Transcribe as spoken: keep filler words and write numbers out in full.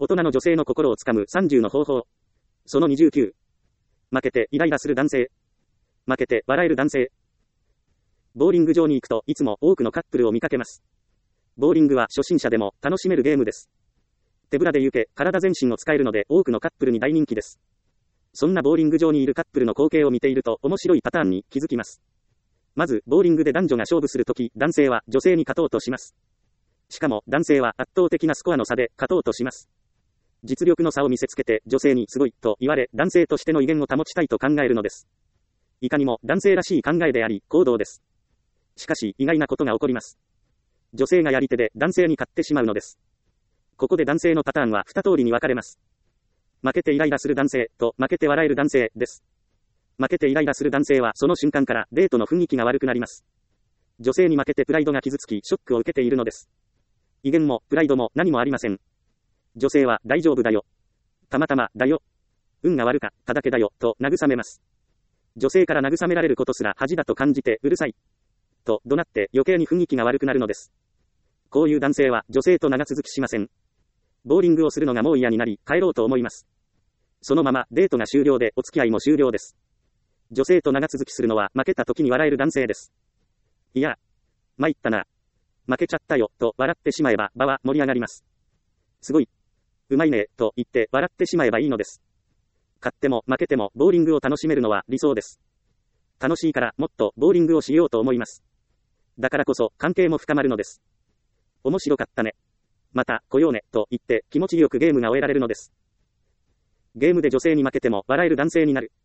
大人の女性の心をつかむさんじゅうの方法。そのにじゅうきゅう。負けてイライラする男性。負けて笑える男性。ボーリング場に行くといつも多くのカップルを見かけます。ボーリングは初心者でも楽しめるゲームです。手ぶらで行け、体全身を使えるので多くのカップルに大人気です。そんなボーリング場にいるカップルの光景を見ていると面白いパターンに気づきます。まず、ボーリングで男女が勝負するとき、男性は女性に勝とうとします。しかも、男性は圧倒的なスコアの差で勝とうとします。実力の差を見せつけて、女性にすごいと言われ、男性としての威厳を保ちたいと考えるのです。いかにも男性らしい考えであり、行動です。しかし、意外なことが起こります。女性がやり手で男性に勝ってしまうのです。ここで男性のパターンは二通りに分かれます。負けてイライラする男性と負けて笑える男性です。負けてイライラする男性はその瞬間からデートの雰囲気が悪くなります。女性に負けてプライドが傷つきショックを受けているのです。威厳もプライドも何もありません。女性は大丈夫だよ。たまたまだよ。運が悪かっただけだよと慰めます。女性から慰められることすら恥だと感じてうるさい。と怒鳴って余計に雰囲気が悪くなるのです。こういう男性は女性と長続きしません。ボーリングをするのがもう嫌になり帰ろうと思います。そのままデートが終了でお付き合いも終了です。女性と長続きするのは負けた時に笑える男性です。いや、参ったな。負けちゃったよと笑ってしまえば場は盛り上がります。すごい。うまいねと言って笑ってしまえばいいのです。勝っても負けてもボーリングを楽しめるのは理想です。楽しいからもっとボーリングをしようと思います。だからこそ関係も深まるのです。面白かったね。また来ようねと言って気持ちよくゲームが終えられるのです。ゲームで女性に負けても笑える男性になる。